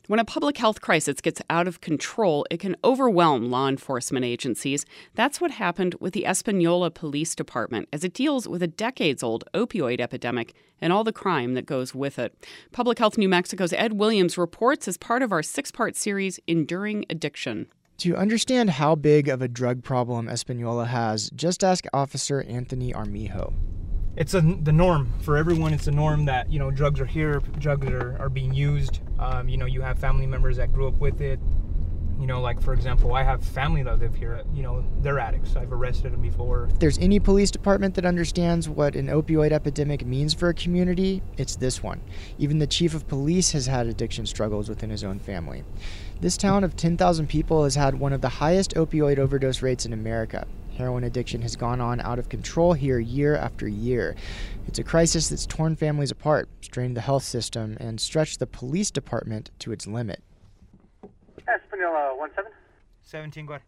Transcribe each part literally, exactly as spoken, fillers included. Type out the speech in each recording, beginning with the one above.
When a public health crisis gets out of control, it can overwhelm law enforcement agencies. That's what happened with the Espanola Police Department as it deals with a decades-old opioid epidemic and all the crime that goes with it. Public Health New Mexico's Ed Williams reports as part of our six-part series, Enduring Addiction. To understand how big of a drug problem Espanola has, just ask Officer Anthony Armijo. It's a, the norm for everyone. It's a norm that, you know, drugs are here, drugs are, are being used. Um, you know, you have family members that grew up with it. You know, like, for example, I have family that live here. You know, they're addicts. I've arrested them before. If there's any police department that understands what an opioid epidemic means for a community, it's this one. Even the chief of police has had addiction struggles within his own family. This town of ten thousand people has had one of the highest opioid overdose rates in America. Heroin addiction has gone on out of control here year after year. It's a crisis that's torn families apart, strained the health system, and stretched the police department to its limit. Espanola one seven. seventeen, go ahead.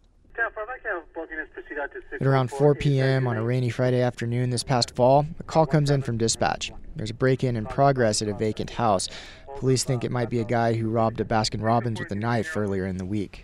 At around four p.m. on a rainy Friday afternoon this past fall, a call comes in from dispatch. There's a break-in in progress at a vacant house. Police think it might be a guy who robbed a Baskin-Robbins with a knife earlier in the week.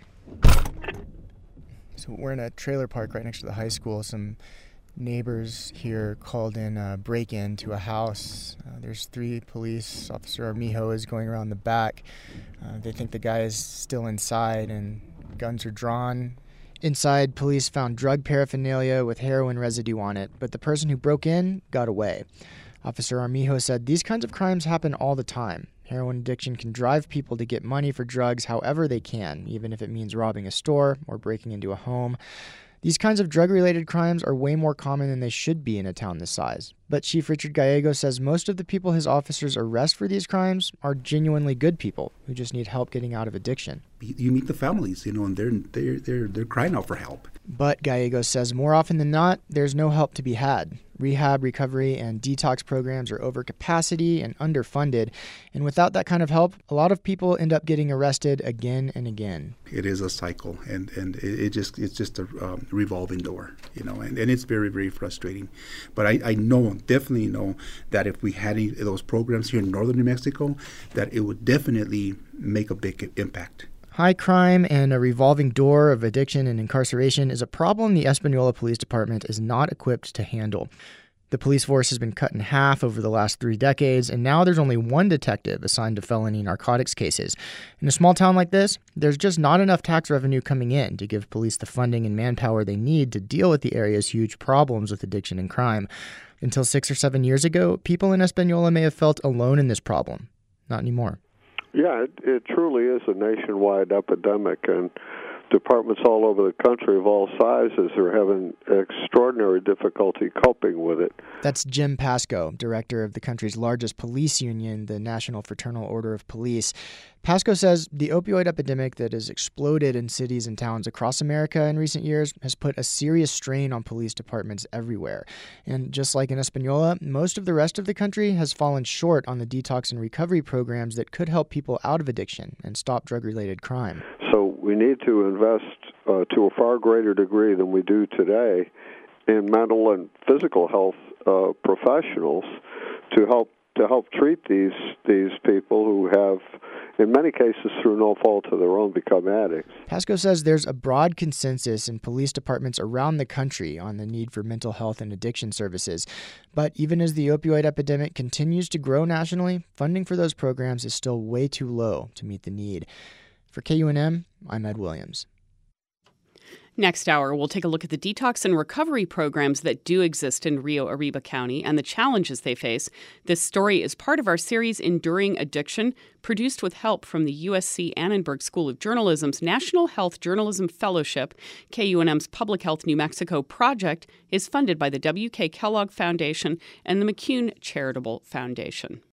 So we're in a trailer park right next to the high school. Some neighbors here called in a break-in to a house. Uh, there's three police. Officer Armijo is going around the back. Uh, they think the guy is still inside and guns are drawn. Inside, police found drug paraphernalia with heroin residue on it, but the person who broke in got away. Officer Armijo said these kinds of crimes happen all the time. Heroin addiction can drive people to get money for drugs however they can, even if it means robbing a store or breaking into a home. These kinds of drug-related crimes are way more common than they should be in a town this size. But Chief Richard Gallego says most of the people his officers arrest for these crimes are genuinely good people who just need help getting out of addiction. You meet the families, you know, and they're they're they're they're crying out for help. But Gallego says more often than not, there's no help to be had. Rehab, recovery, and detox programs are over capacity and underfunded. And without that kind of help, a lot of people end up getting arrested again and again. It is a cycle, and, and it, it just it's just a um, revolving door, you know, and, and it's very, very frustrating. But I, I know, definitely know, that if we had any of those programs here in northern New Mexico, that it would definitely make a big impact. High crime and a revolving door of addiction and incarceration is a problem the Espanola Police Department is not equipped to handle. The police force has been cut in half over the last three decades, and now there's only one detective assigned to felony narcotics cases. In a small town like this, there's just not enough tax revenue coming in to give police the funding and manpower they need to deal with the area's huge problems with addiction and crime. Until six or seven years ago, people in Espanola may have felt alone in this problem. Not anymore. Yeah, it, it truly is a nationwide epidemic, and departments all over the country of all sizes are having extraordinary difficulty coping with it. That's Jim Pasco, director of the country's largest police union, the National Fraternal Order of Police. Pasco says the opioid epidemic that has exploded in cities and towns across America in recent years has put a serious strain on police departments everywhere. And just like in Espanola, most of the rest of the country has fallen short on the detox and recovery programs that could help people out of addiction and stop drug-related crime. So we need to invest uh, to a far greater degree than we do today in mental and physical health uh, professionals to help to help treat these these people who have, in many cases, through no fault of their own, become addicts. Pasco says there's a broad consensus in police departments around the country on the need for mental health and addiction services. But even as the opioid epidemic continues to grow nationally, funding for those programs is still way too low to meet the need. For K U N M, I'm Ed Williams. Next hour, we'll take a look at the detox and recovery programs that do exist in Rio Arriba County and the challenges they face. This story is part of our series Enduring Addiction, produced with help from the U S C Annenberg School of Journalism's National Health Journalism Fellowship. K U N M's Public Health New Mexico project is funded by the W K Kellogg Foundation and the McCune Charitable Foundation.